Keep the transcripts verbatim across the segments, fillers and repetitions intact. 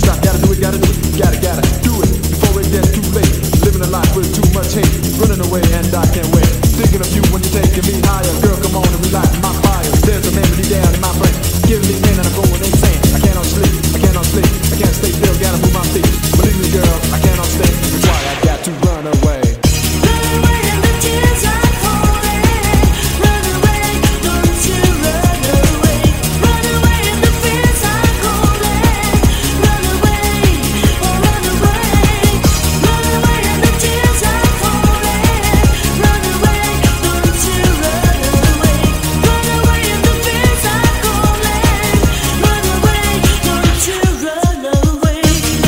stop. Gotta do it, gotta do it, gotta, gotta do it before it gets too late. Living a life with too much hate, running away and I can't wait. Thinking of you when you're taking me higher. Girl, come on and relight my fire. There's a melody down in my brain, giving me pain and I'm going insane. I cannot sleep, I cannot sleep, I can't stay still, gotta move my feet. Believe me, girl, I cannot stay. That's why I got to run away. Run away and the tears are falling. Run away, don't you run away. Run away and the fears are calling. Run away, oh run away. Run away and the tears are falling. Run away, don't you run away. Run away and the fears are calling. Run away, don't you run away.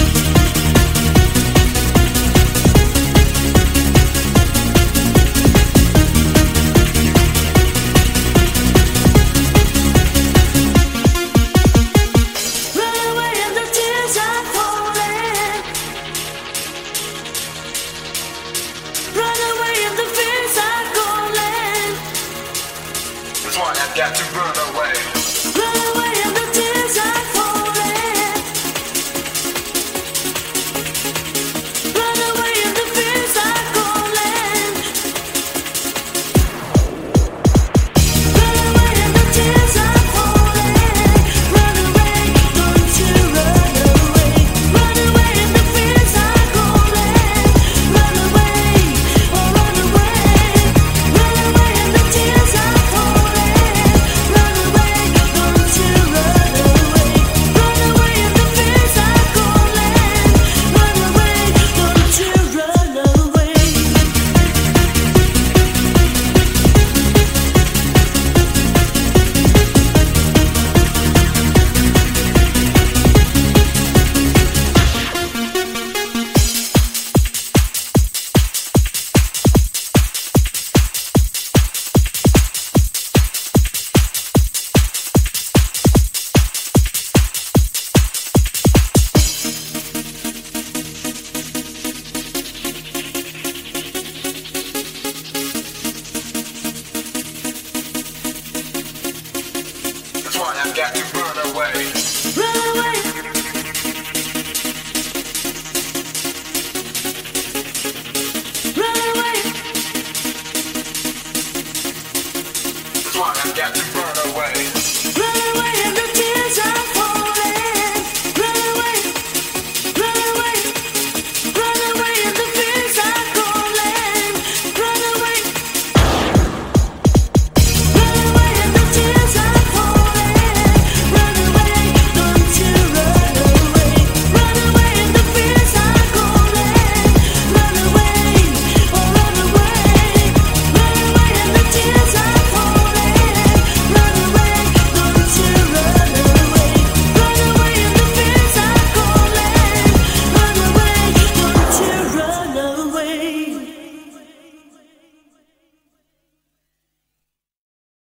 Run away and the tears are falling. Run away and the fears are calling. That's why I got to run away.